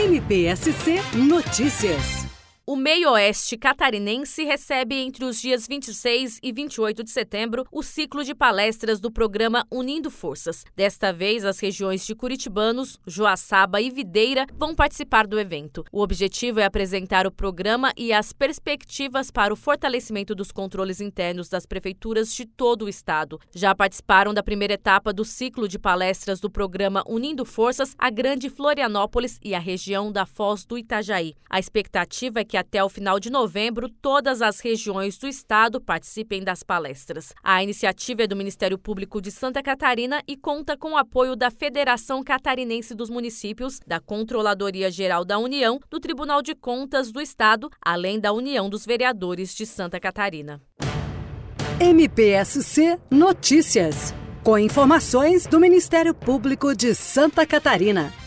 MPSC Notícias. O Meio-Oeste catarinense recebe entre os dias 26 e 28 de setembro o ciclo de palestras do programa Unindo Forças. Desta vez, as regiões de Curitibanos, Joaçaba e Videira vão participar do evento. O objetivo é apresentar o programa e as perspectivas para o fortalecimento dos controles internos das prefeituras de todo o estado. Já participaram da primeira etapa do ciclo de palestras do programa Unindo Forças a Grande Florianópolis e a região da Foz do Itajaí. A expectativa é que até o final de novembro, todas as regiões do estado participem das palestras. A iniciativa é do Ministério Público de Santa Catarina e conta com o apoio da Federação Catarinense dos Municípios, da Controladoria Geral da União, do Tribunal de Contas do Estado, além da União dos Vereadores de Santa Catarina. MPSC Notícias, com informações do Ministério Público de Santa Catarina.